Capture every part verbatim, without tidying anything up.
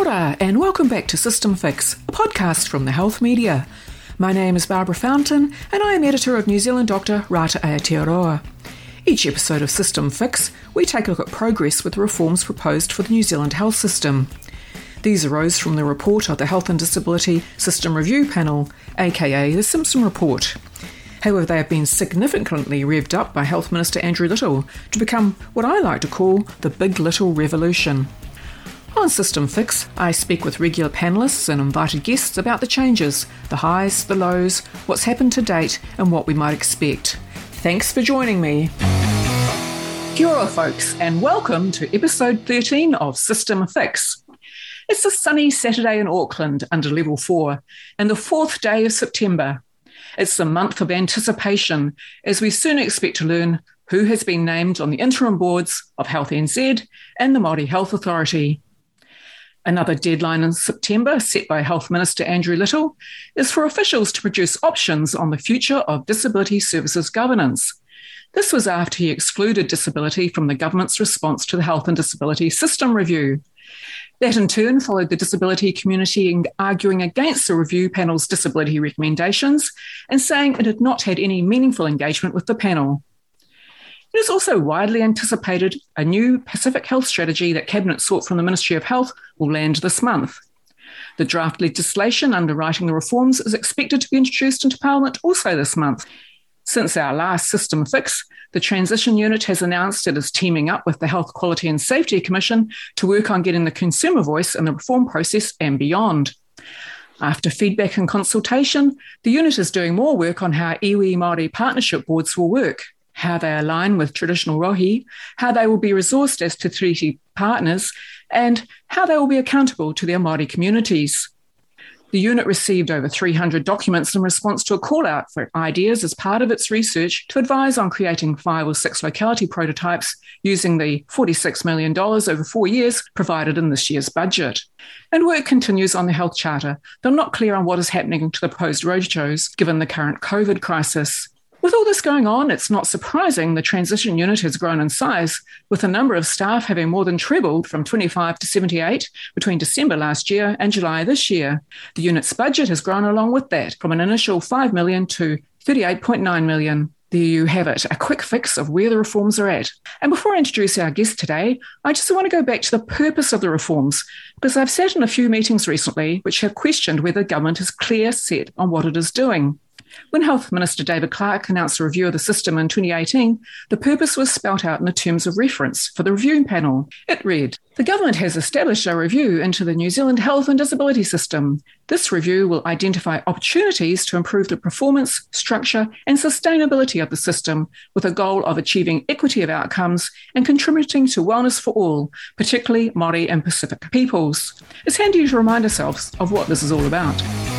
Kia ora, and welcome back to System Fix, a podcast from the Health Media. My name is Barbara Fountain, and I am editor of New Zealand Doctor Rata Aotearoa. Each episode of System Fix, we take a look at progress with the reforms proposed for the New Zealand health system. These arose from the report of the Health and Disability System Review Panel, aka the Simpson Report. However, they have been significantly revved up by Health Minister Andrew Little to become what I like to call the Big Little Revolution. On System Fix, I speak with regular panellists and invited guests about the changes, the highs, the lows, what's happened to date, and what we might expect. Thanks for joining me. Kia ora, folks, and welcome to episode thirteen of System Fix. It's a sunny Saturday in Auckland under level four, and the fourth day of September. It's the month of anticipation, as we soon expect to learn who has been named on the interim boards of Health N Z and the Māori Health Authority. Another deadline in September, set by Health Minister Andrew Little, is for officials to produce options on the future of disability services governance. This was after he excluded disability from the government's response to the Health and Disability System Review. That in turn followed the disability community arguing against the review panel's disability recommendations and saying it had not had any meaningful engagement with the panel. It is also widely anticipated a new Pacific Health strategy that Cabinet sought from the Ministry of Health will land this month. The draft legislation underwriting the reforms is expected to be introduced into Parliament also this month. Since our last System Fix, the Transition Unit has announced it is teaming up with the Health Quality and Safety Commission to work on getting the consumer voice in the reform process and beyond. After feedback and consultation, the unit is doing more work on how iwi Māori partnership boards will work, how they align with traditional rohi, how they will be resourced as to treaty partners, and how they will be accountable to their Māori communities. The unit received over three hundred documents in response to a call-out for ideas as part of its research to advise on creating five or six locality prototypes using the forty-six million dollars over four years provided in this year's budget. And work continues on the health charter, though not clear on what is happening to the proposed roadshows given the current COVID crisis. With all this going on, it's not surprising the Transition Unit has grown in size, with the number of staff having more than trebled from twenty-five to seventy-eight between December last year and July this year. The unit's budget has grown along with that, from an initial five million dollars to thirty-eight point nine million dollars. There you have it, a quick fix of where the reforms are at. And before I introduce our guest today, I just want to go back to the purpose of the reforms, because I've sat in a few meetings recently which have questioned whether government is clear set on what it is doing. When Health Minister David Clark announced a review of the system in twenty eighteen, the purpose was spelt out in the terms of reference for the review panel. It read, "The government has established a review into the New Zealand health and disability system. This review will identify opportunities to improve the performance, structure and sustainability of the system with a goal of achieving equity of outcomes and contributing to wellness for all, particularly Māori and Pacific peoples." It's handy to remind ourselves of what this is all about.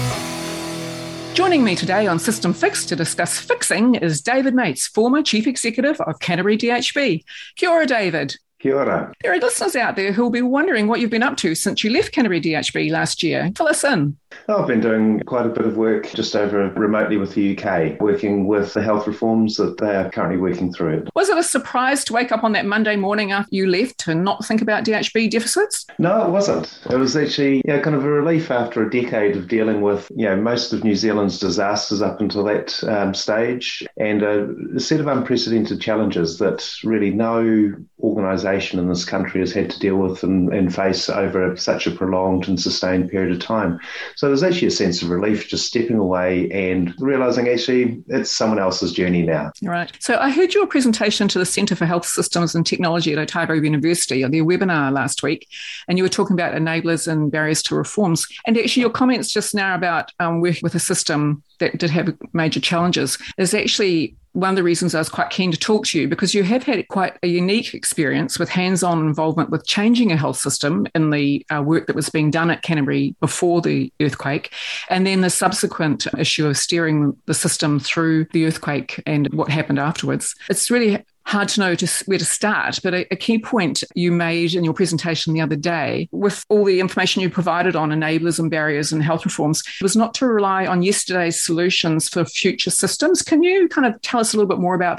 Joining me today on System Fix to discuss fixing is David Mates, former Chief Executive of Canterbury D H B. Kia ora, David. Kia ora. There are listeners out there who will be wondering what you've been up to since you left Canterbury D H B last year. Fill us in. Oh, I've been doing quite a bit of work just over remotely with the U K, working with the health reforms that they are currently working through. Was it a surprise to wake up on that Monday morning after you left and not think about D H B deficits? No, it wasn't. It was actually you know, kind of a relief after a decade of dealing with you know most of New Zealand's disasters up until that um, stage, and a, a set of unprecedented challenges that really no organisation in this country has had to deal with and, and face over such a prolonged and sustained period of time. So there's actually a sense of relief just stepping away and realising actually it's someone else's journey now. Right. So I heard your presentation to the Centre for Health Systems and Technology at Otago University on their webinar last week, and you were talking about enablers and barriers to reforms. And actually your comments just now about um, working with a system that did have major challenges is actually one of the reasons I was quite keen to talk to you, because you have had quite a unique experience with hands-on involvement with changing a health system in the uh, work that was being done at Canterbury before the earthquake, and then the subsequent issue of steering the system through the earthquake and what happened afterwards. It's really hard to know just where to start, but a, a key point you made in your presentation the other day, with all the information you provided on enablers and barriers and health reforms, was not to rely on yesterday's solutions for future systems. Can you kind of tell us a little bit more about that?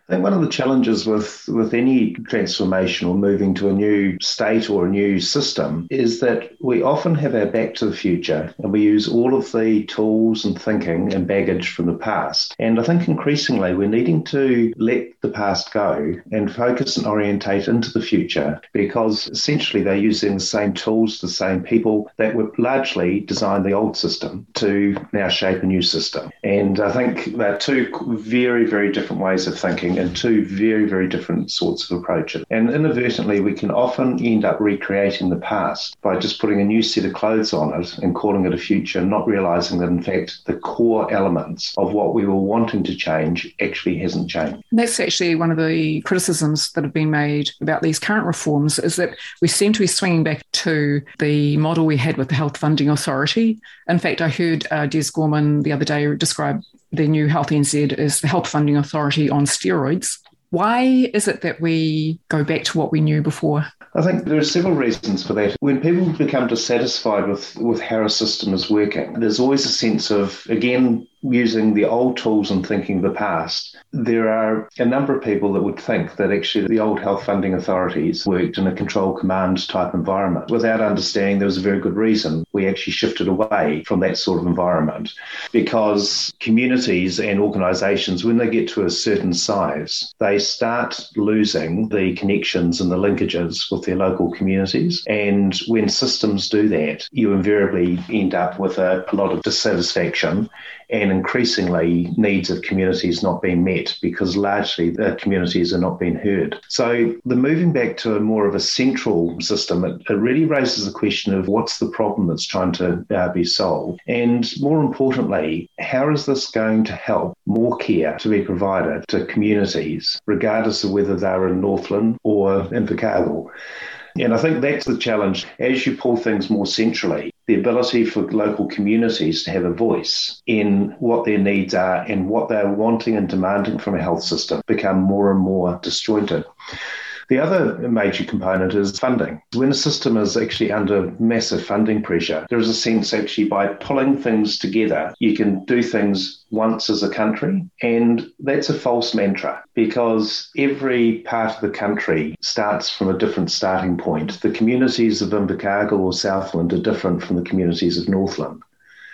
I think one of the challenges with, with any transformation or moving to a new state or a new system is that we often have our back to the future and we use all of the tools and thinking and baggage from the past. And I think increasingly we're needing to let the past go and focus and orientate into the future, because essentially they're using the same tools, the same people that would largely design the old system to now shape a new system. And I think they're two very, very different ways of thinking and two very, very different sorts of approaches. And inadvertently, we can often end up recreating the past by just putting a new set of clothes on it and calling it a future, not realizing that, in fact, the core elements of what we were wanting to change actually hasn't changed. That's actually one of the criticisms that have been made about these current reforms, is that we seem to be swinging back to the model we had with the Health Funding Authority. In fact, I heard uh, Des Gorman the other day describe the new Health N Z as the Health Funding Authority on steroids. Why is it that we go back to what we knew before? I think there are several reasons for that. When people become dissatisfied with, with how a system is working, there's always a sense of, again, using the old tools and thinking of the past. There are a number of people that would think that actually the old health funding authorities worked in a control command type environment without understanding there was a very good reason we actually shifted away from that sort of environment, because communities and organisations, when they get to a certain size, they start losing the connections and the linkages with their local communities. And when systems do that, you invariably end up with a, a lot of dissatisfaction and increasingly needs of communities not being met, because largely the communities are not being heard. So the moving back to a more of a central system, it, it really raises the question of what's the problem that's trying to uh, be solved? And more importantly, how is this going to help more care to be provided to communities, regardless of whether they're in Northland or Invercargill? And I think that's the challenge. As you pull things more centrally, the ability for local communities to have a voice in what their needs are and what they're wanting and demanding from a health system become more and more disjointed. The other major component is funding. When a system is actually under massive funding pressure, there is a sense actually by pulling things together, you can do things once as a country. And that's a false mantra, because every part of the country starts from a different starting point. The communities of Invercargill or Southland are different from the communities of Northland.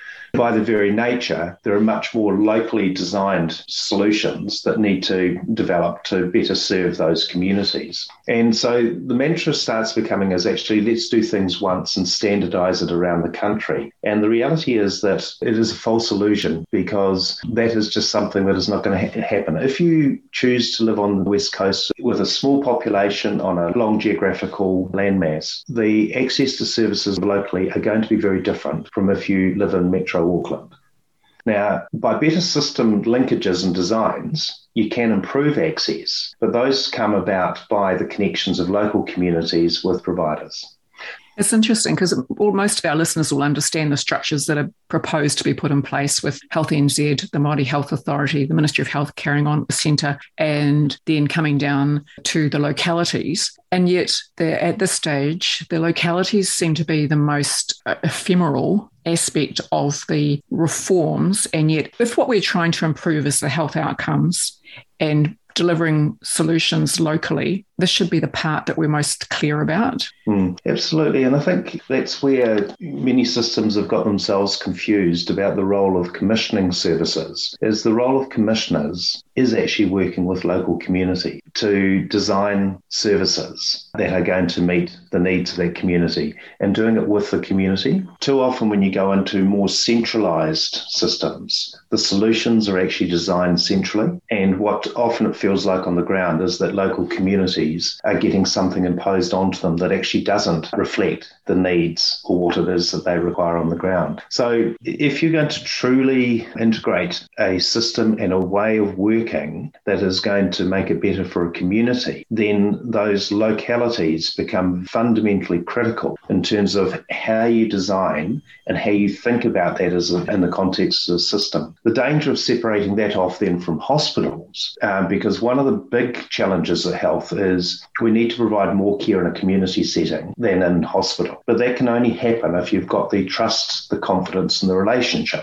By their very nature, there are much more locally designed solutions that need to develop to better serve those communities. And so the mantra starts becoming is actually, let's do things once and standardise it around the country. And the reality is that it is a false illusion, because that is just something that is not going to ha- happen. If you choose to live on the West Coast with a small population on a long geographical landmass, the access to services locally are going to be very different from if you live in Metro Auckland. Now, by better system linkages and designs, you can improve access, but those come about by the connections of local communities with providers. It's interesting because most of our listeners will understand the structures that are proposed to be put in place with Health N Z, the Māori Health Authority, the Ministry of Health carrying on the centre, and then coming down to the localities. And yet at this stage, the localities seem to be the most ephemeral aspect of the reforms. And yet if what we're trying to improve is the health outcomes and delivering solutions locally, this should be the part that we're most clear about. Mm, absolutely. And I think that's where many systems have got themselves confused about the role of commissioning services, is the role of commissioners is actually working with local community to design services that are going to meet the needs of that community and doing it with the community. Too often when you go into more centralised systems, the solutions are actually designed centrally. And what often it feels like on the ground is that local communities are getting something imposed onto them that actually doesn't reflect the needs or what it is that they require on the ground. So if you're going to truly integrate a system and a way of working that is going to make it better for a community, then those localities become fundamentally critical in terms of how you design and how you think about that as a, in the context of the system. The danger of separating that off then from hospitals, um, because one of the big challenges of health is we need to provide more care in a community setting than in hospital. But that can only happen if you've got the trust, the confidence and the relationships.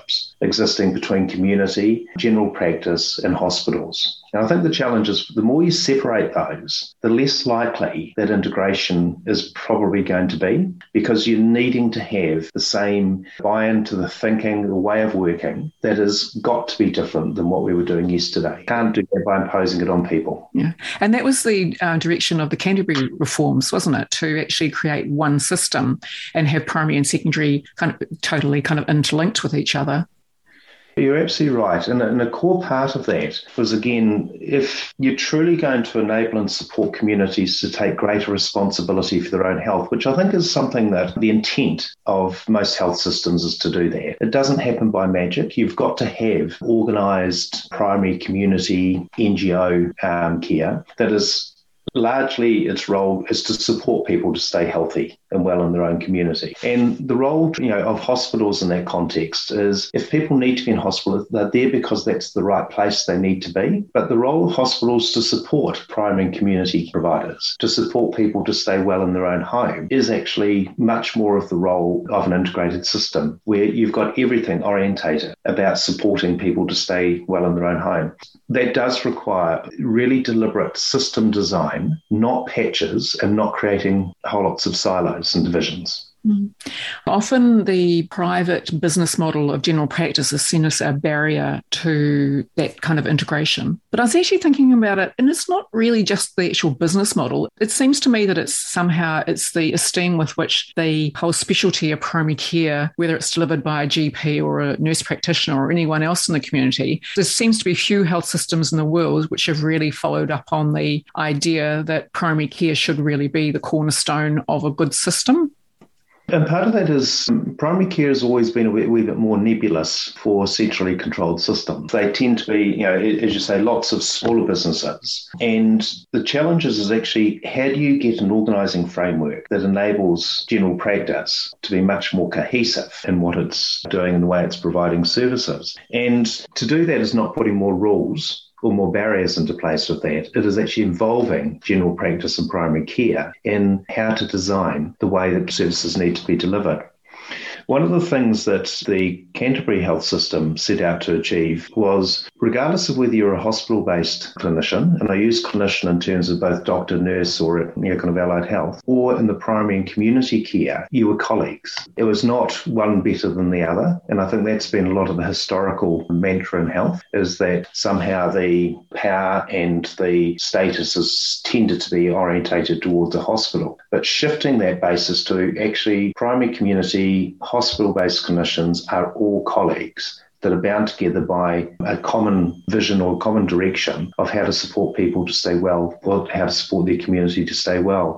existing between community, general practice and hospitals. And I think the challenge is the more you separate those, the less likely that integration is probably going to be, because you're needing to have the same buy-in to the thinking, the way of working that has got to be different than what we were doing yesterday. Can't do that by imposing it on people. Yeah, and that was the uh, direction of the Canterbury reforms, wasn't it? To actually create one system and have primary and secondary kind of totally kind of interlinked with each other. You're absolutely right. And, and a core part of that was, again, if you're truly going to enable and support communities to take greater responsibility for their own health, which I think is something that the intent of most health systems is to do that. It doesn't happen by magic. You've got to have organised primary community N G O um, care that is largely its role is to support people to stay healthy and well in their own community. And the role, you know, of hospitals in that context is if people need to be in hospital, they're there because that's the right place they need to be. But the role of hospitals to support primary and community providers, to support people to stay well in their own home, is actually much more of the role of an integrated system where you've got everything orientated about supporting people to stay well in their own home. That does require really deliberate system design, not patches, and not creating whole lots of silos and divisions. Mm. Often the private business model of general practice is seen as a barrier to that kind of integration. But I was actually thinking about it, and it's not really just the actual business model. It seems to me that it's somehow it's the esteem with which the whole specialty of primary care, whether it's delivered by a G P or a nurse practitioner or anyone else in the community, there seems to be few health systems in the world which have really followed up on the idea that primary care should really be the cornerstone of a good system. And part of that is primary care has always been a wee, wee bit more nebulous for centrally controlled systems. They tend to be, you know, as you say, lots of smaller businesses. And the challenge is actually how do you get an organising framework that enables general practice to be much more cohesive in what it's doing and the way it's providing services. And to do that is not putting more rules or more barriers into place with that. It is actually involving general practice and primary care in how to design the way that services need to be delivered. One of the things that the Canterbury Health System set out to achieve was, regardless of whether you're a hospital-based clinician, and I use clinician in terms of both doctor, nurse, or you know, kind of allied health, or in the primary and community care, you were colleagues. It was not one better than the other, and I think that's been a lot of the historical mantra in health, is that somehow the power and the status has tended to be orientated towards the hospital. But shifting that basis to actually primary community hospital-based clinicians are all colleagues that are bound together by a common vision or common direction of how to support people to stay well, or how to support their community to stay well.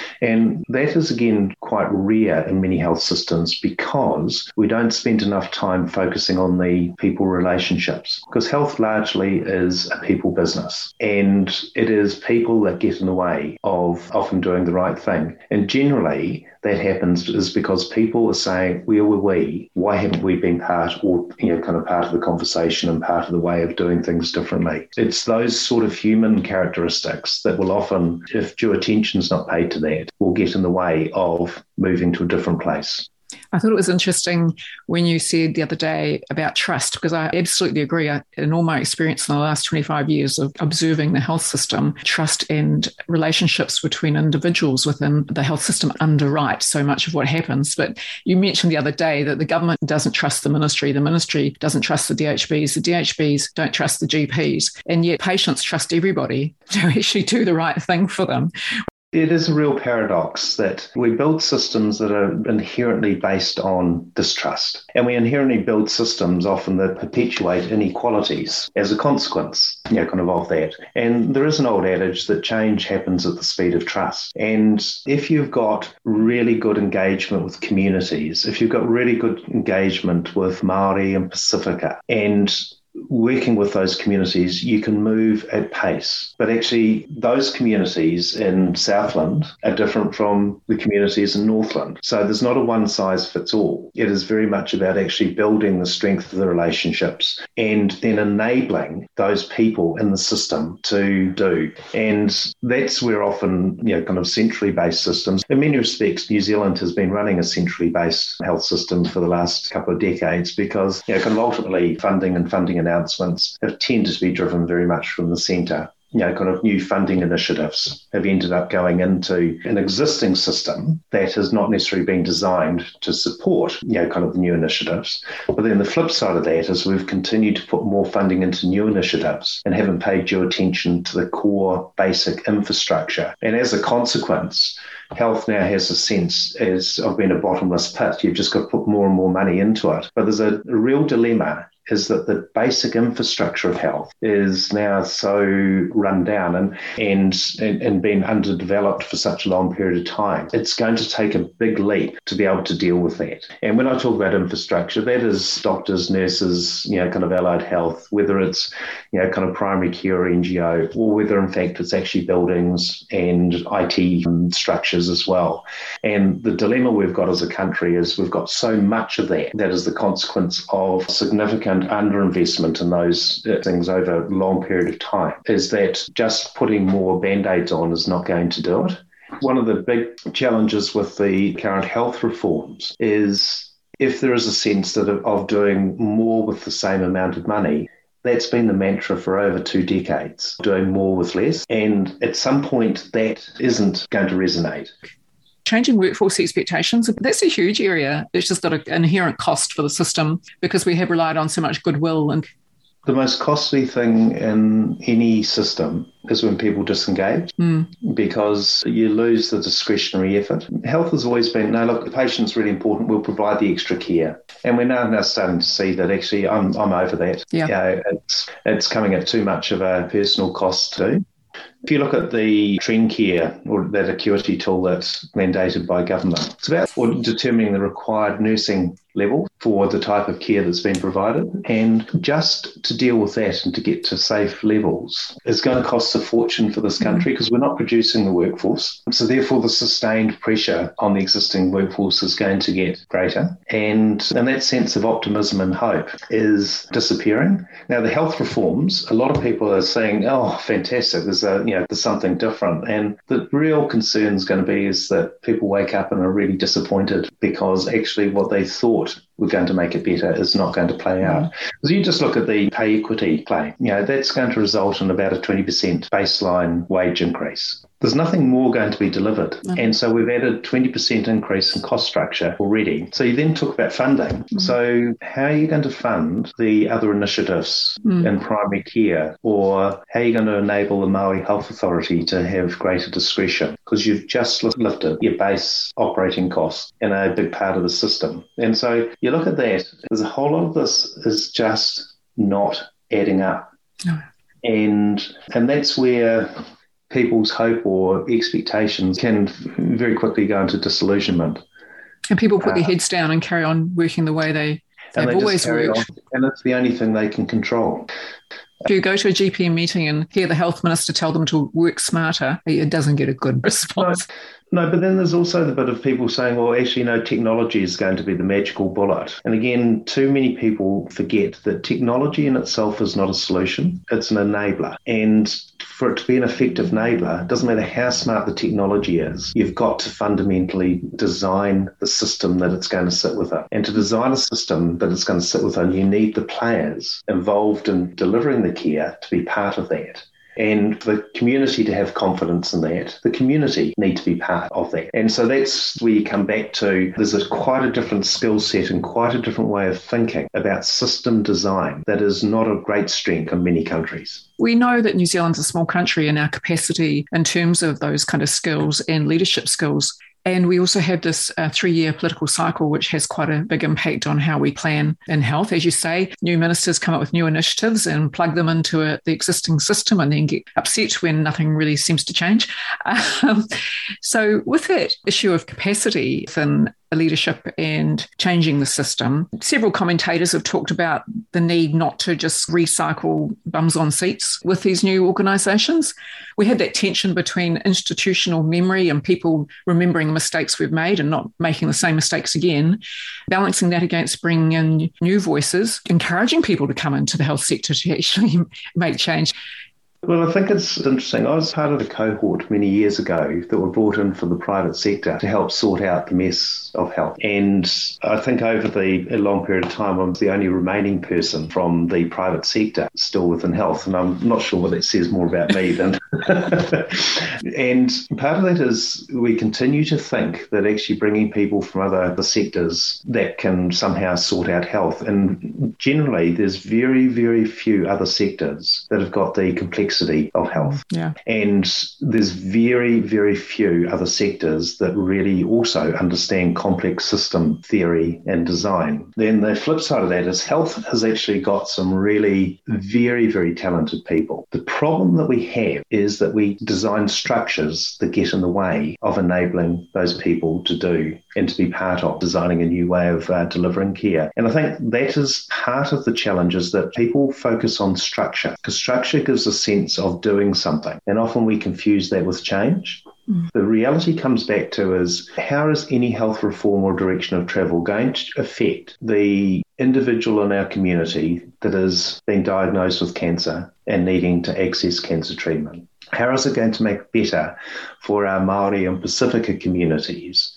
And that is, again, quite rare in many health systems because we don't spend enough time focusing on the people relationships, because health largely is a people business, and it is people that get in the way of often doing the right thing. And generally, that happens is because people are saying, where were we? Why haven't we been part or, you know, kind of part of the conversation and part of the way of doing things differently? It's those sort of human characteristics that will often, if due attention is not paid to that, will get in the way of moving to a different place. I thought it was interesting when you said the other day about trust, because I absolutely agree. I, in all my experience in the last twenty-five years of observing the health system, trust and relationships between individuals within the health system underwrite so much of what happens. But you mentioned the other day that the government doesn't trust the ministry, the ministry doesn't trust the D H Bs, the D H Bs don't trust the G Ps, and yet patients trust everybody to actually do the right thing for them. It is a real paradox that we build systems that are inherently based on distrust. And we inherently build systems often that perpetuate inequalities as a consequence, you know, kind of of that. And there is an old adage that change happens at the speed of trust. And if you've got really good engagement with communities, if you've got really good engagement with Māori and Pacifica, and working with those communities, you can move at pace. But actually, those communities in Southland are different from the communities in Northland. So there's not a one-size-fits-all. It is very much about actually building the strength of the relationships and then enabling those people in the system to do. And that's where often, you know, kind of centrally based systems, in many respects, New Zealand has been running a centrally based health system for the last couple of decades because, you know, kind of ultimately funding and funding announcements have tended to be driven very much from the centre. You know, kind of new funding initiatives have ended up going into an existing system that has not necessarily been designed to support, you know, kind of the new initiatives. But then the flip side of that is we've continued to put more funding into new initiatives and haven't paid due attention to the core basic infrastructure. And as a consequence, health now has a sense as of being a bottomless pit. You've just got to put more and more money into it. But there's a, a real dilemma is that the basic infrastructure of health is now so run down and, and, and been underdeveloped for such a long period of time. It's going to take a big leap to be able to deal with that. And when I talk about infrastructure, that is doctors, nurses, you know, kind of allied health, whether it's, you know, kind of primary care or N G O, or whether in fact it's actually buildings and I T structures as well. And the dilemma we've got as a country is we've got so much of that that is the consequence of significant underinvestment in those things over a long period of time, is that just putting more band-aids on is not going to do it. One of the big challenges with the current health reforms is if there is a sense that of doing more with the same amount of money. That's been the mantra for over two decades, doing more with less. And at some point, that isn't going to resonate. Changing workforce expectations, that's a huge area. It's just got an inherent cost for the system because we have relied on so much goodwill. And the most costly thing in any system is when people disengage mm. because you lose the discretionary effort. Health has always been, no, look, the patient's really important, we'll provide the extra care. And we're now, now starting to see that actually I'm I'm over that. Yeah. You know, it's, it's coming at too much of a personal cost too. If you look at the trend care or that acuity tool that's mandated by government, it's about determining the required nursing level for the type of care that's been provided. And just to deal with that and to get to safe levels is going to cost a fortune for this country because we're not producing the workforce. So therefore the sustained pressure on the existing workforce is going to get greater. And, and that sense of optimism and hope is disappearing. Now the health reforms, a lot of people are saying, oh, fantastic, there's a, you know, there's something different. And the real concern is going to be is that people wake up and are really disappointed because actually what they thought we're going to make it better is not going to play out. Because you just look at the pay equity play, you know, that's going to result in about a twenty percent baseline wage increase. There's nothing more going to be delivered. No. And so we've added twenty percent increase in cost structure already. So you then talk about funding. Mm. So how are you going to fund the other initiatives mm. in primary care? Or how are you going to enable the Maui Health Authority to have greater discretion? Because you've just lifted your base operating costs in a big part of the system. And so you look at that, there's a whole lot of this is just not adding up. No. And and that's where people's hope or expectations can very quickly go into disillusionment. And people put uh, their heads down and carry on working the way they, they've they always worked. On, and it's the only thing they can control. If you go to a G P meeting and hear the health minister tell them to work smarter, it doesn't get a good response. No. No, but then there's also the bit of people saying, well, actually, no, technology is going to be the magical bullet. And again, too many people forget that technology in itself is not a solution. It's an enabler. And for it to be an effective enabler, it doesn't matter how smart the technology is, you've got to fundamentally design the system that it's going to sit within. And to design a system that it's going to sit within, you need the players involved in delivering the care to be part of that. And for the community to have confidence in that, the community need to be part of that. And so that's where you come back to, there's a quite a different skill set and quite a different way of thinking about system design that is not a great strength in many countries. We know that New Zealand's a small country and our capacity in terms of those kind of skills and leadership skills. And we also have this uh, three-year political cycle, which has quite a big impact on how we plan in health. As you say, new ministers come up with new initiatives and plug them into a, the existing system and then get upset when nothing really seems to change. Um, so with that issue of capacity, then leadership and changing the system. Several commentators have talked about the need not to just recycle bums on seats with these new organisations. We had that tension between institutional memory and people remembering the mistakes we've made and not making the same mistakes again, balancing that against bringing in new voices, encouraging people to come into the health sector to actually make change. Well, I think it's interesting. I was part of a cohort many years ago that were brought in from the private sector to help sort out the mess of health. And I think over the a long period of time, I was the only remaining person from the private sector still within health. And I'm not sure what that says more about me than... And part of that is we continue to think that actually bringing people from other, other sectors that can somehow sort out health. And generally, there's very, very few other sectors that have got the complexity of health. Yeah. And there's very, very few other sectors that really also understand complex system theory and design. Then the flip side of that is health has actually got some really very, very talented people. The problem that we have is that we design structures that get in the way of enabling those people to do and to be part of designing a new way of uh, delivering care. And I think that is part of the challenge, is that people focus on structure, because structure gives a sense of doing something. And often we confuse that with change. Mm. The reality comes back to is, how is any health reform or direction of travel going to affect the individual in our community that is being diagnosed with cancer and needing to access cancer treatment? How is it going to make it better for our Māori and Pasifika communities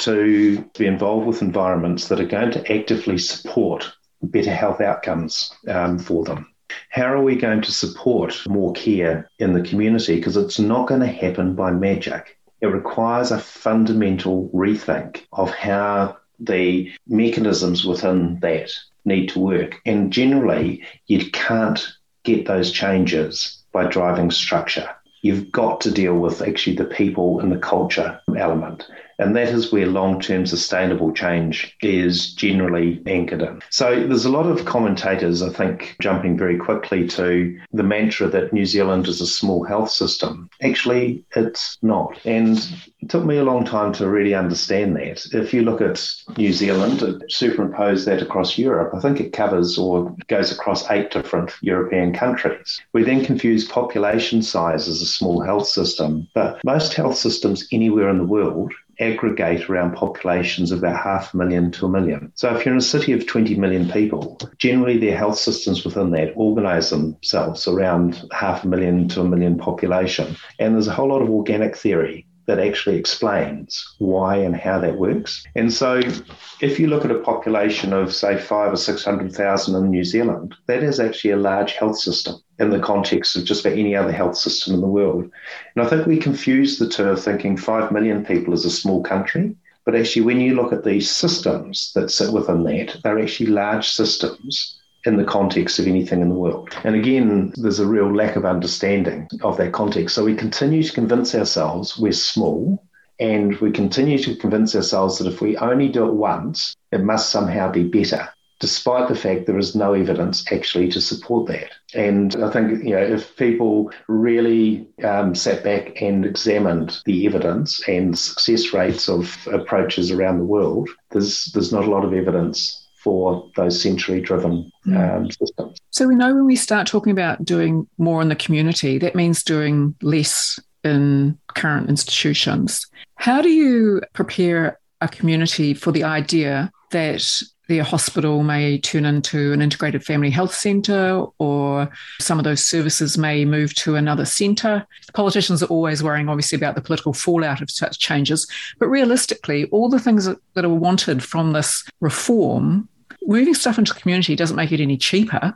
to be involved with environments that are going to actively support better health outcomes um, for them? How are we going to support more care in the community? Because it's not going to happen by magic. It requires a fundamental rethink of how the mechanisms within that need to work. And generally, you can't get those changes by driving structure. You've got to deal with actually the people and the culture element. And that is where long-term sustainable change is generally anchored in. So there's a lot of commentators, I think, jumping very quickly to the mantra that New Zealand is a small health system. Actually, it's not. And it took me a long time to really understand that. If you look at New Zealand, superimpose that across Europe, I think it covers or goes across eight different European countries. We then confuse population size as a small health system, but most health systems anywhere in the world aggregate around populations of about half a million to a million. So if you're in a city of twenty million people, generally their health systems within that organise themselves around half a million to a million population. And there's a whole lot of organic theory that actually explains why and how that works. And so if you look at a population of, say, five or six hundred thousand in New Zealand, that is actually a large health system in the context of just about any other health system in the world. And I think we confuse the two of thinking five million people is a small country, but actually when you look at these systems that sit within that, they're actually large systems in the context of anything in the world. And again, there's a real lack of understanding of that context. So we continue to convince ourselves we're small, and we continue to convince ourselves that if we only do it once, it must somehow be better, despite the fact there is no evidence actually to support that. And I think, you know, if people really um, sat back and examined the evidence and success rates of approaches around the world, there's there's not a lot of evidence for those century-driven um, systems. So we know when we start talking about doing more in the community, that means doing less in current institutions. How do you prepare a community for the idea that their hospital may turn into an integrated family health centre, or some of those services may move to another centre? Politicians are always worrying, obviously, about the political fallout of such changes. But realistically, all the things that, that are wanted from this reform, moving stuff into the community doesn't make it any cheaper,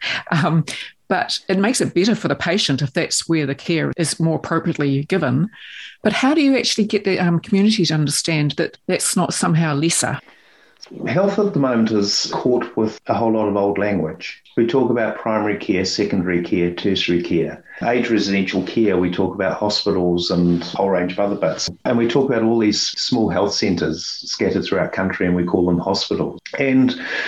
um, but it makes it better for the patient if that's where the care is more appropriately given. But how do you actually get the um, community to understand that that's not somehow lesser? Health at the moment is caught with a whole lot of old language. We talk about primary care, secondary care, tertiary care. Age residential care, we talk about hospitals and a whole range of other bits. And we talk about all these small health centres scattered throughout country, and we call them hospitals. And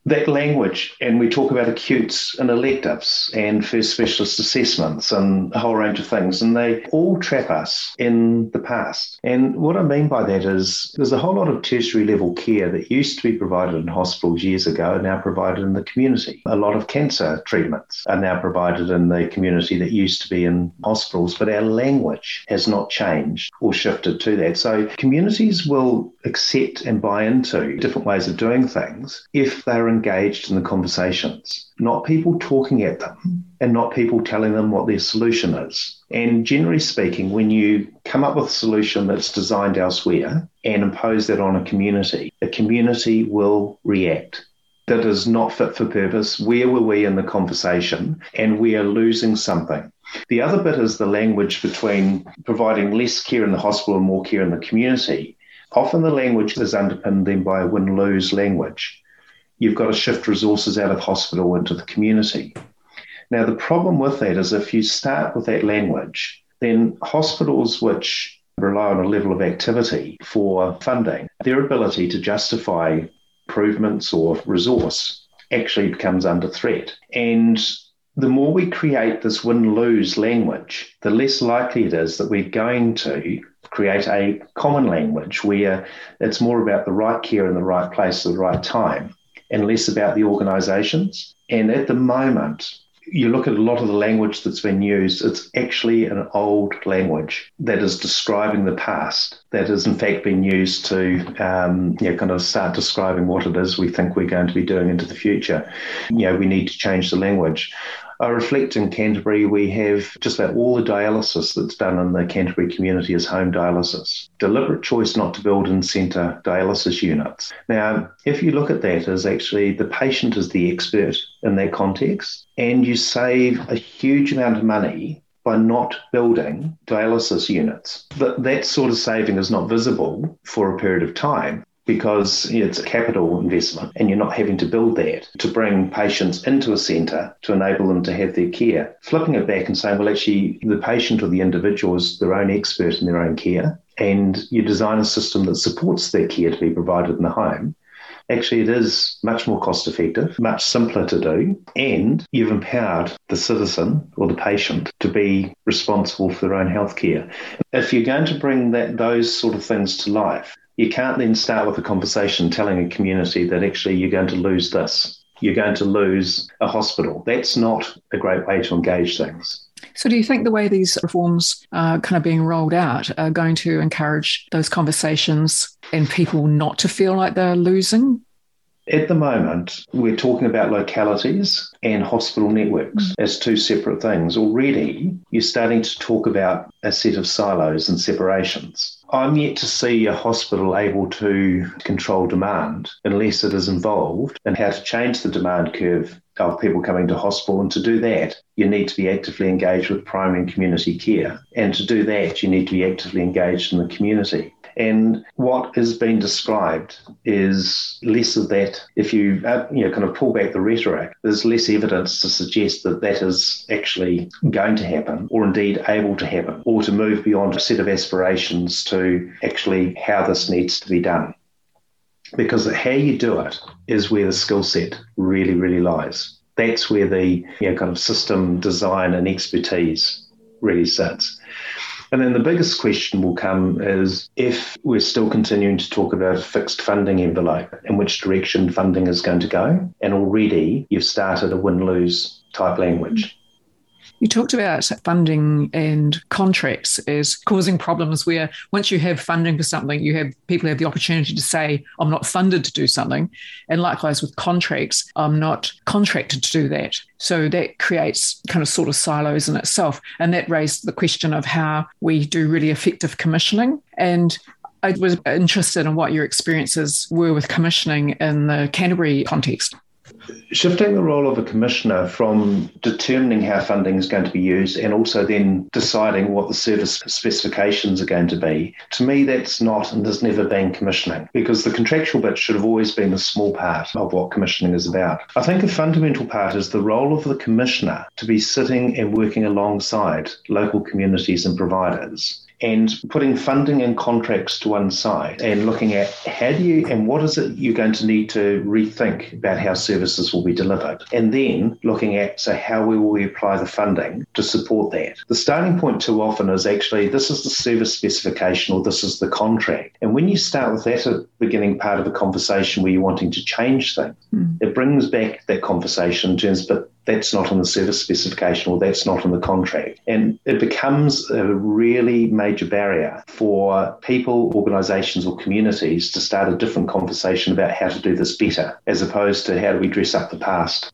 that language, and we talk about acutes and electives and first specialist assessments and a whole range of things, and they all trap us in the past. And what I mean by that is there's a whole lot of tertiary level care that used to be provided in hospitals years ago are now provided in the community. A lot of cancer treatments are now provided in the community that used to be in hospitals, but our language has not changed or shifted to that. So communities will accept and buy into different ways of doing things if they're engaged in the conversations, not people talking at them and not people telling them what their solution is. And generally speaking, when you come up with a solution that's designed elsewhere and impose that on a community, a community will react. That is not fit for purpose. Where were we in the conversation? And we are losing something. The other bit is the language between providing less care in the hospital and more care in the community. Often the language is underpinned then by a win-lose language. You've got to shift resources out of hospital into the community. Now, the problem with that is if you start with that language, then hospitals which rely on a level of activity for funding, their ability to justify improvements or resource actually becomes under threat. And the more we create this win-lose language, the less likely it is that we're going to create a common language where it's more about the right care in the right place at the right time and less about the organisations. And at the moment, you look at a lot of the language that's been used, it's actually an old language that is describing the past, that has in fact been used to um, you know, kind of start describing what it is we think we're going to be doing into the future. You know, we need to change the language. I reflect in Canterbury, we have just about all the dialysis that's done in the Canterbury community is home dialysis. Deliberate choice not to build in-centre dialysis units. Now, if you look at that as actually the patient is the expert in that context, and you save a huge amount of money by not building dialysis units. That, that sort of saving is not visible for a period of time, because it's a capital investment and you're not having to build that to bring patients into a centre to enable them to have their care. Flipping it back and saying, well, actually, the patient or the individual is their own expert in their own care, and you design a system that supports their care to be provided in the home. Actually, it is much more cost effective, much simpler to do, and you've empowered the citizen or the patient to be responsible for their own healthcare. If you're going to bring that those sort of things to life, you can't then start with a conversation telling a community that actually you're going to lose this. You're going to lose a hospital. That's not a great way to engage things. So do you think the way these reforms are kind of being rolled out are going to encourage those conversations and people not to feel like they're losing? At the moment, we're talking about localities and hospital networks mm. as two separate things. Already, you're starting to talk about a set of silos and separations. I'm yet to see a hospital able to control demand unless it is involved in how to change the demand curve of people coming to hospital. And to do that, you need to be actively engaged with primary and community care. And to do that, you need to be actively engaged in the community. And what is being described is less of that. If you, uh, you know, kind of pull back the rhetoric, there's less evidence to suggest that that is actually going to happen, or indeed able to happen, or to move beyond a set of aspirations to actually how this needs to be done. Because how you do it is where the skill set really, really lies. That's where the, you know, kind of system design and expertise really sits. And then the biggest question will come is if we're still continuing to talk about a fixed funding envelope, in which direction funding is going to go. And already you've started a win-lose type language. You talked about funding and contracts as causing problems where once you have funding for something, you have people have the opportunity to say, I'm not funded to do something. And likewise with contracts, I'm not contracted to do that. So that creates kind of sort of silos in itself. And that raised the question of how we do really effective commissioning. And I was interested in what your experiences were with commissioning in the Canterbury context. Shifting the role of a commissioner from determining how funding is going to be used and also then deciding what the service specifications are going to be, to me that's not and has never been commissioning, because the contractual bit should have always been a small part of what commissioning is about. I think a fundamental part is the role of the commissioner to be sitting and working alongside local communities and providers and putting funding and contracts to one side and looking at how do you and what is it you're going to need to rethink about how services will be delivered, and then looking at so how we will we apply the funding to support that. The starting point too often is actually this is the service specification or this is the contract, and when you start with that at the beginning part of a conversation where you're wanting to change things, mm. it brings back that conversation in terms, but that's not in the service specification or that's not in the contract. And it becomes a really major barrier for people, organisations or communities to start a different conversation about how to do this better, as opposed to how do we dress up the past.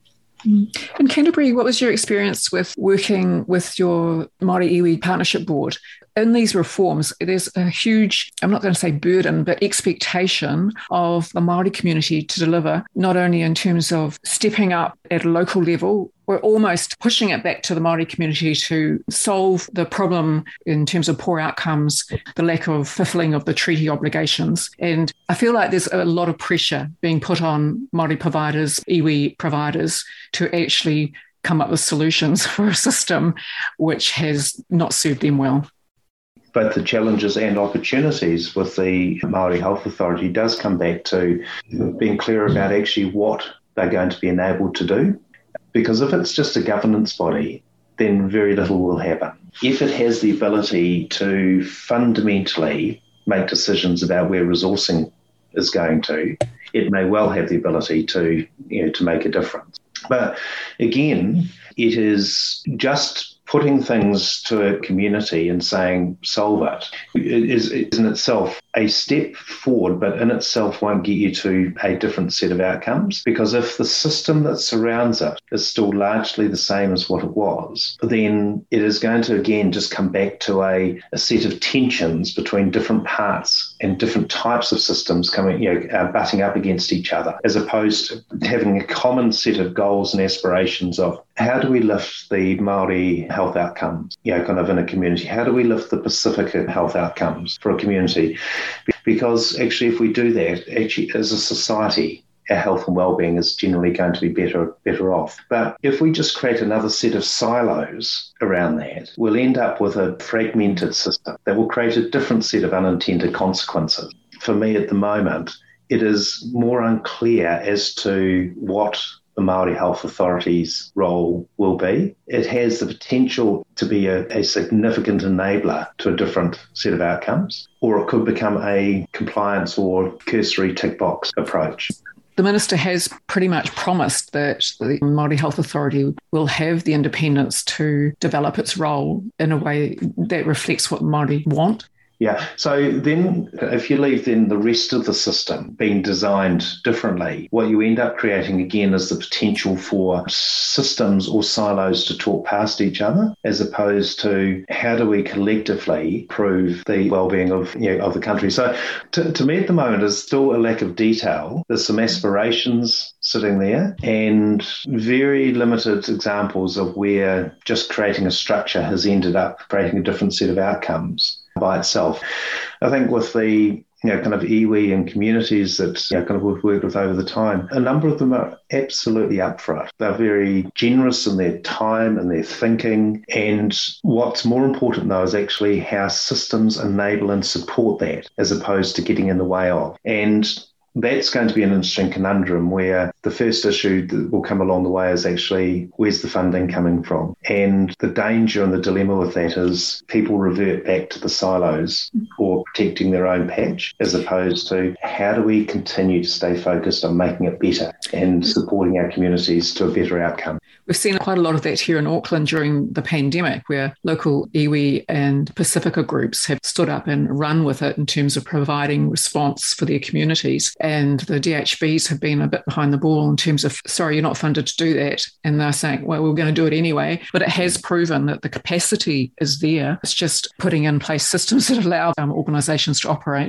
In Canterbury, what was your experience with working with your Māori iwi Partnership Board? In these reforms, there's a huge, I'm not going to say burden, but expectation of the Māori community to deliver, not only in terms of stepping up at a local level, we're almost pushing it back to the Māori community to solve the problem in terms of poor outcomes, the lack of fulfilling of the treaty obligations. And I feel like there's a lot of pressure being put on Māori providers, iwi providers, to actually come up with solutions for a system which has not served them well. Both the challenges and opportunities with the Māori Health Authority does come back to being clear about actually what they're going to be enabled to do. Because if it's just a governance body, then very little will happen. If it has the ability to fundamentally make decisions about where resourcing is going to, it may well have the ability to, you know, to make a difference. But again, it is just putting things to a community and saying, solve it, it is, is in itself a step forward, but in itself won't get you to a different set of outcomes. Because if the system that surrounds it is still largely the same as what it was, then it is going to, again, just come back to a, a set of tensions between different parts and different types of systems coming, you know, uh, butting up against each other, as opposed to having a common set of goals and aspirations of how do we lift the Māori health outcomes, you know, kind of in a community? How do we lift the Pacifica health outcomes for a community? Because actually, if we do that, actually, as a society, our health and well-being is generally going to be better better off. But if we just create another set of silos around that, we'll end up with a fragmented system that will create a different set of unintended consequences. For me at the moment, it is more unclear as to what the Māori Health Authority's role will be. It has the potential to be a, a significant enabler to a different set of outcomes, or it could become a compliance or cursory tick box approach. The Minister has pretty much promised that the Māori Health Authority will have the independence to develop its role in a way that reflects what Māori want. Yeah, so then if you leave then the rest of the system being designed differently, what you end up creating again is the potential for systems or silos to talk past each other, as opposed to how do we collectively improve the well-being of, you know, of the country. So to, to me at the moment there's still a lack of detail. There's some aspirations sitting there and very limited examples of where just creating a structure has ended up creating a different set of outcomes by itself. I think with the, you know, kind of iwi and communities that, you know, kind of we've worked with over the time, a number of them are absolutely up for it. They're very generous in their time and their thinking. And what's more important, though, is actually how systems enable and support that, as opposed to getting in the way of. And that's going to be an interesting conundrum where the first issue that will come along the way is actually where's the funding coming from? And the danger and the dilemma with that is people revert back to the silos or protecting their own patch, as opposed to how do we continue to stay focused on making it better and supporting our communities to a better outcome. We've seen quite a lot of that here in Auckland during the pandemic, where local iwi and Pacifica groups have stood up and run with it in terms of providing response for their communities. And the D H Bs have been a bit behind the ball in terms of, sorry, you're not funded to do that. And they're saying, well, we're going to do it anyway. But it has proven that the capacity is there. It's just putting in place systems that allow um, organisations to operate.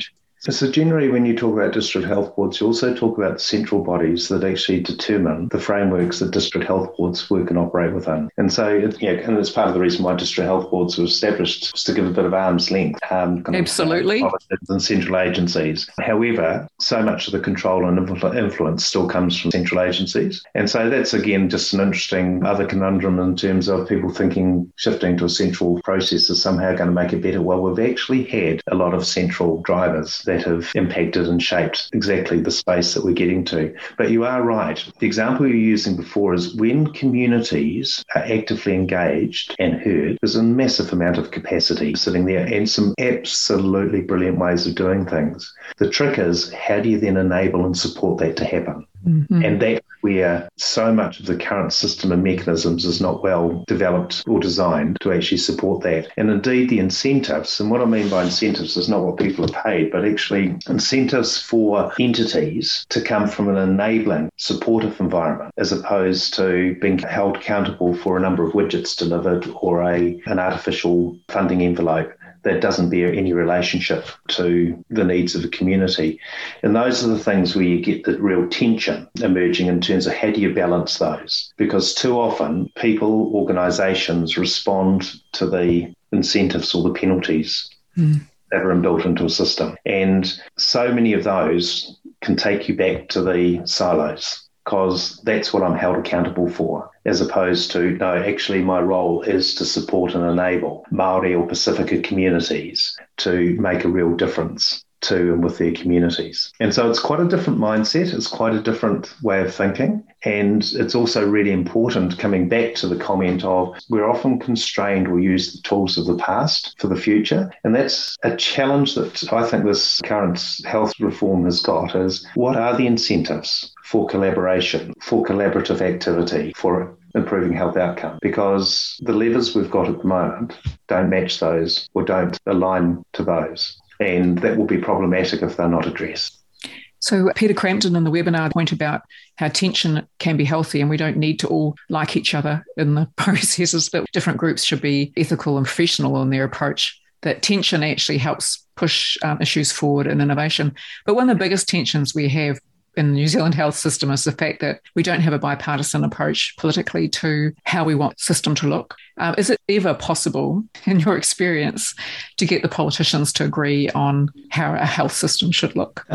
So generally, when you talk about district health boards, you also talk about central bodies that actually determine the frameworks that district health boards work and operate within. And so, it, yeah, and it's part of the reason why district health boards were established, was to give a bit of arm's length. Um, kind Absolutely. Of, uh, than central agencies. However, so much of the control and influence still comes from central agencies. And so that's, again, just an interesting other conundrum in terms of people thinking shifting to a central process is somehow going to make it better. Well, we've actually had a lot of central drivers that have impacted and shaped exactly the space that we're getting to. But you are right. The example you were using before is when communities are actively engaged and heard, there's a massive amount of capacity sitting there and some absolutely brilliant ways of doing things. The trick is, how do you then enable and support that to happen? Mm-hmm. And that's where so much of the current system and mechanisms is not well developed or designed to actually support that. And indeed, the incentives, and what I mean by incentives is not what people are paid, but actually incentives for entities to come from an enabling, supportive environment, as opposed to being held accountable for a number of widgets delivered or a an artificial funding envelope that doesn't bear any relationship to the needs of the community. And those are the things where you get the real tension emerging in terms of how do you balance those? Because too often people, organisations respond to the incentives or the penalties mm. that are inbuilt into a system. And so many of those can take you back to the silos, because that's what I'm held accountable for, as opposed to, no, actually my role is to support and enable Māori or Pasifika communities to make a real difference to and with their communities. And so it's quite a different mindset. It's quite a different way of thinking. And it's also really important, coming back to the comment of we're often constrained or use the tools of the past for the future. And that's a challenge that I think this current health reform has got, is what are the incentives for collaboration, for collaborative activity, for improving health outcome? Because the levers we've got at the moment don't match those or don't align to those. And that will be problematic if they're not addressed. So Peter Crampton in the webinar pointed about how tension can be healthy and we don't need to all like each other in the processes, but different groups should be ethical and professional in their approach, that tension actually helps push um, issues forward in innovation. But one of the biggest tensions we have in the New Zealand health system is the fact that we don't have a bipartisan approach politically to how we want the system to look. Uh, is it ever possible, in your experience, to get the politicians to agree on how a health system should look?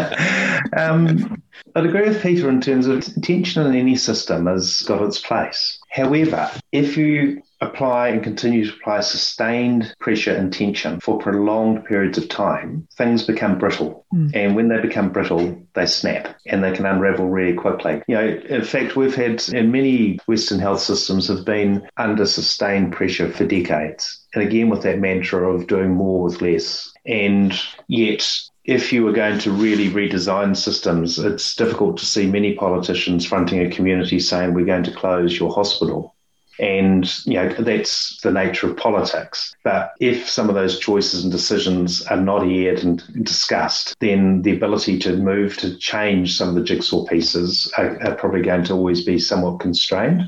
um, I'd agree with Peter in terms of tension in any system has got its place. However, if you apply and continue to apply sustained pressure and tension for prolonged periods of time, things become brittle. Mm. And when they become brittle, they snap and they can unravel really quickly. You know, in fact, we've had, and many Western health systems have been under sustained pressure for decades. And again, with that mantra of doing more with less. And yet, if you were going to really redesign systems, it's difficult to see many politicians fronting a community saying, we're going to close your hospital. And, you know, that's the nature of politics. But if some of those choices and decisions are not aired and discussed, then the ability to move to change some of the jigsaw pieces are, are probably going to always be somewhat constrained.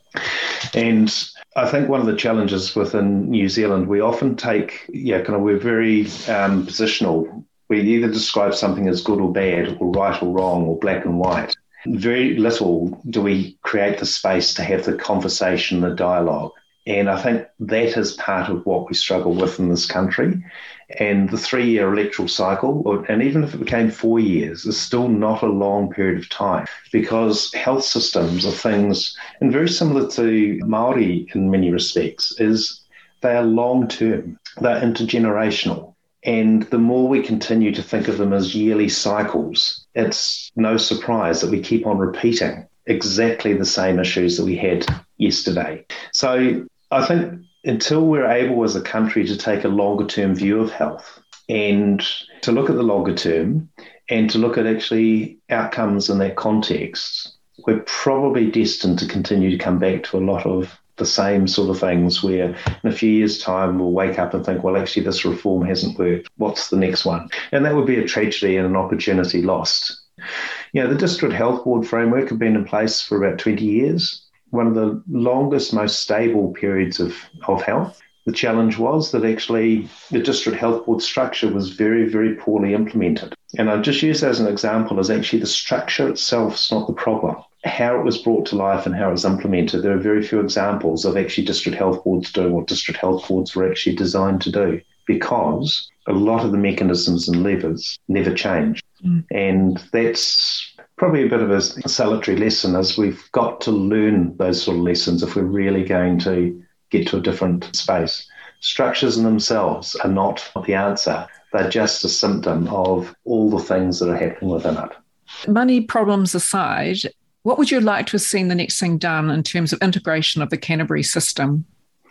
And I think one of the challenges within New Zealand, we often take, yeah, kind of, we're very um, positional. We either describe something as good or bad, or right or wrong, or black and white. Very little do we create the space to have the conversation, the dialogue. And I think that is part of what we struggle with in this country. And the three-year electoral cycle, or, and even if it became four years, is still not a long period of time, because health systems are things, and very similar to Māori in many respects, is they are long-term, they're intergenerational. And the more we continue to think of them as yearly cycles, it's no surprise that we keep on repeating exactly the same issues that we had yesterday. So I think until we're able as a country to take a longer term view of health and to look at the longer term and to look at actually outcomes in that context, we're probably destined to continue to come back to a lot of the same sort of things where in a few years' time we'll wake up and think, well, actually this reform hasn't worked. What's the next one? And that would be a tragedy and an opportunity lost. You know, the District Health Board framework had been in place for about twenty years, one of the longest, most stable periods of, of health. The challenge was that actually the District Health Board structure was very, very poorly implemented. And I'll just use that as an example, is actually the structure itself is not the problem. How it was brought to life and how it was implemented, there are very few examples of actually district health boards doing what district health boards were actually designed to do, because a lot of the mechanisms and levers never change. Mm. And that's probably a bit of a salutary lesson, is we've got to learn those sort of lessons if we're really going to get to a different space. Structures in themselves are not the answer. They're just a symptom of all the things that are happening within it. Money problems aside, what would you like to have seen the next thing done in terms of integration of the Canterbury system?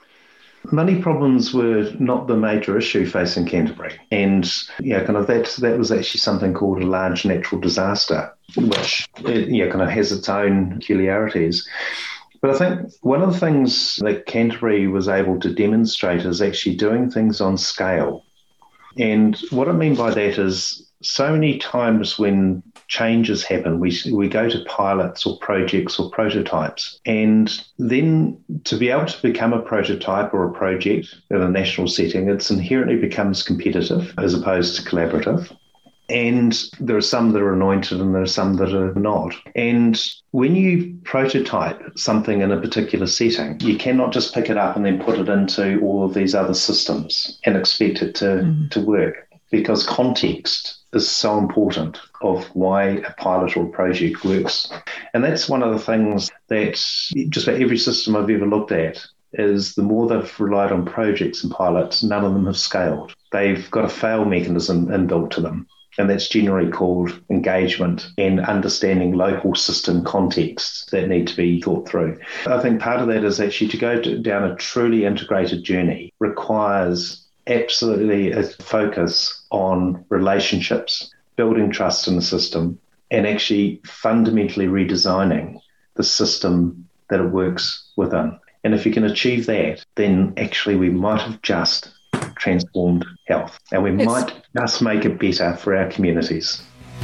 Money problems were not the major issue facing Canterbury. And yeah, kind of that that was actually something called a large natural disaster, which yeah, kind of has its own peculiarities. But I think one of the things that Canterbury was able to demonstrate is actually doing things on scale. And what I mean by that is, so many times when changes happen, we we go to pilots or projects or prototypes. And then to be able to become a prototype or a project in a national setting, it's inherently becomes competitive as opposed to collaborative. And there are some that are anointed and there are some that are not. And when you prototype something in a particular setting, you cannot just pick it up and then put it into all of these other systems and expect it to, mm. to work, because context is so important of why a pilot or a project works. And that's one of the things that just about every system I've ever looked at is the more they've relied on projects and pilots, none of them have scaled. They've got a fail mechanism inbuilt to them. And that's generally called engagement and understanding local system contexts that need to be thought through. I think part of that is actually to go to, down a truly integrated journey requires absolutely a focus on relationships, building trust in the system, and actually fundamentally redesigning the system that it works within. And if you can achieve that, then actually we might have just transformed health, and we it's, might just make it better for our communities.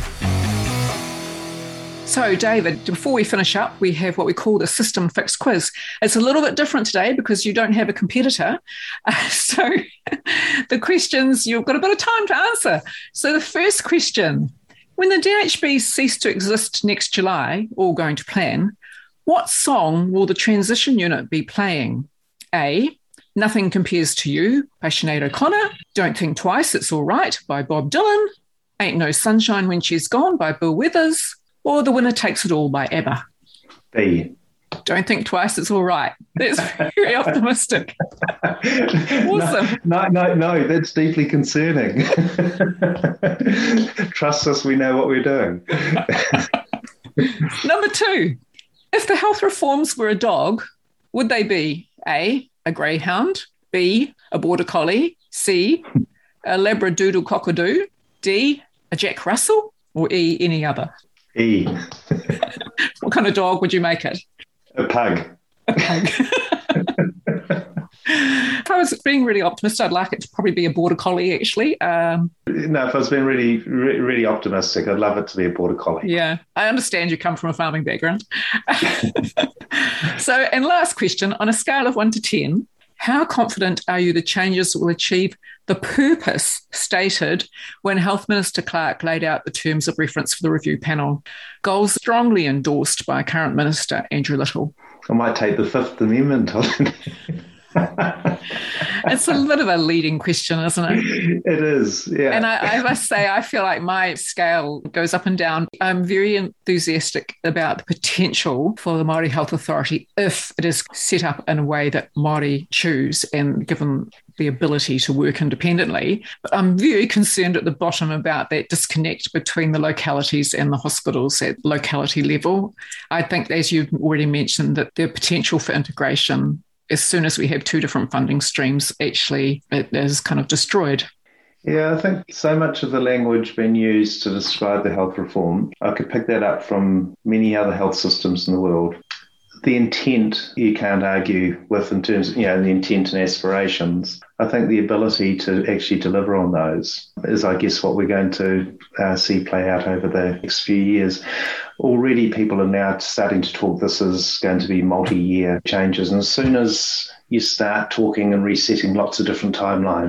So, David, before we finish up, we have what we call the System Fix quiz. It's a little bit different today because you don't have a competitor. Uh, so the questions, you've got a bit of time to answer. So the first question, when the D H B cease to exist next July, all going to plan, what song will the transition unit be playing? A, Nothing Compares to You by Sinead O'Connor, Don't Think Twice, It's All Right by Bob Dylan, Ain't No Sunshine When She's Gone by Bill Withers, or The Winner Takes It All by ABBA? B. Don't Think Twice, It's All Right. That's very optimistic. Awesome. No, no, no, that's deeply concerning. Trust us, we know what we're doing. Number two, if the health reforms were a dog, would they be A, a greyhound, B, a border collie, C, a labradoodle cockadoo, D, a Jack Russell, or E, any other? E. What kind of dog would you make it? A pug. A pug. If I was being really optimistic, I'd like it to probably be a border collie, actually. Um, no, if I was being really, really, really optimistic, I'd love it to be a border collie. Yeah, I understand you come from a farming background. So, and last question, on a scale of one to ten, how confident are you the changes will achieve the purpose stated when Health Minister Clark laid out the terms of reference for the review panel? Goals strongly endorsed by current Minister Andrew Little. I might take the Fifth Amendment on it. It's a bit of a leading question, isn't it? It is, yeah. And I, I must say, I feel like my scale goes up and down. I'm very enthusiastic about the potential for the Māori Health Authority if it is set up in a way that Māori choose and given the ability to work independently. But I'm very concerned at the bottom about that disconnect between the localities and the hospitals at locality level. I think, as you've already mentioned, that the potential for integration, as soon as we have two different funding streams, actually it is kind of destroyed. Yeah, I think so much of the language being used to describe the health reform, I could pick that up from many other health systems in the world. The intent you can't argue with in terms of, you know, the intent and aspirations. I think the ability to actually deliver on those is, I guess, what we're going to uh, see play out over the next few years. Already people are now starting to talk this is going to be multi-year changes. And as soon as you start talking and resetting lots of different timelines,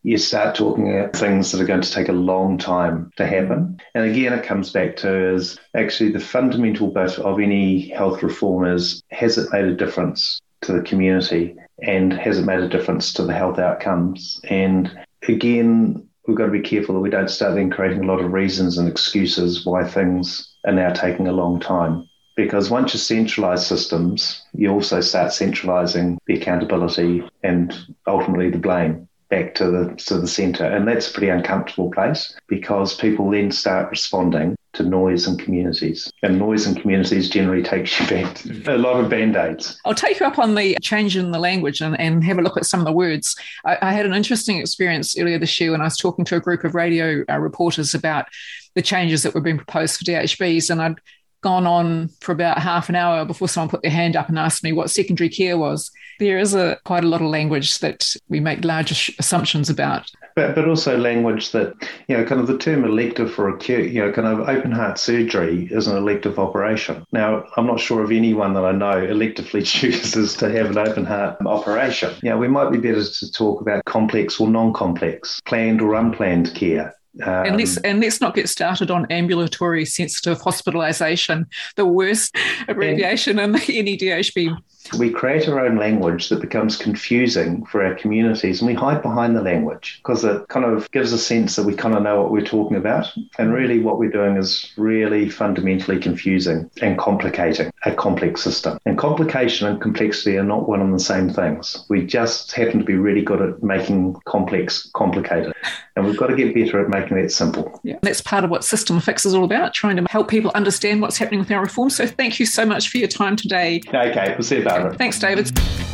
you start talking about things that are going to take a long time to happen. And again, it comes back to is actually the fundamental bit of any health reform is, has it made a difference to the community and has it made a difference to the health outcomes? And again, we've got to be careful that we don't start then creating a lot of reasons and excuses why things are now taking a long time. Because once you centralise systems, you also start centralising the accountability and ultimately the blame back to the to the centre. And that's a pretty uncomfortable place because people then start responding to noise in communities. And noise in communities generally takes you back to a lot of Band-Aids. I'll take you up on the change in the language and, and have a look at some of the words. I, I had an interesting experience earlier this year when I was talking to a group of radio uh, reporters about the changes that were being proposed for D H Bs, and I'd gone on for about half an hour before someone put their hand up and asked me what secondary care was. There is a quite a lot of language that we make large assumptions about. But but also language that, you know, kind of the term elective for acute, you know, kind of open heart surgery is an elective operation. Now, I'm not sure of anyone that I know electively chooses to have an open heart operation. You know, we might be better to talk about complex or non-complex, planned or unplanned care. Um, and let's and let's not get started on ambulatory sensitive hospitalisation, the worst abbreviation in any D H B. We create our own language that becomes confusing for our communities, and we hide behind the language because it kind of gives a sense that we kind of know what we're talking about. And really what we're doing is really fundamentally confusing and complicating a complex system. And complication and complexity are not one and the same things. We just happen to be really good at making complex complicated. And we've got to get better at making that simple. Yeah, that's part of what System Fix is all about, trying to help people understand what's happening with our reform. So thank you so much for your time today. Okay, we'll see you, Barbara. Thanks, David.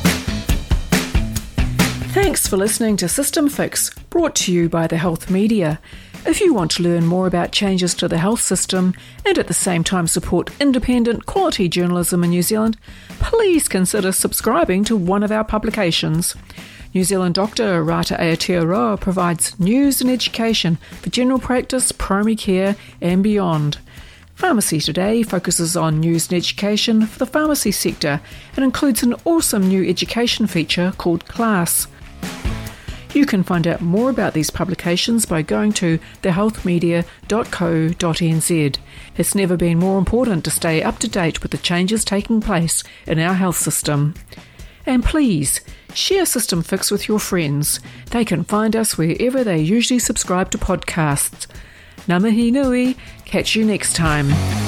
Thanks for listening to System Fix, brought to you by the Health Media. If you want to learn more about changes to the health system and at the same time support independent quality journalism in New Zealand, please consider subscribing to one of our publications. New Zealand doctor Rata Aotearoa provides news and education for general practice, primary care and beyond. Pharmacy Today focuses on news and education for the pharmacy sector and includes an awesome new education feature called Class. You can find out more about these publications by going to the health media dot co dot n z. It's never been more important to stay up to date with the changes taking place in our health system. And please, share System Fix with your friends. They can find us wherever they usually subscribe to podcasts. Ngā mihi nui, catch you next time.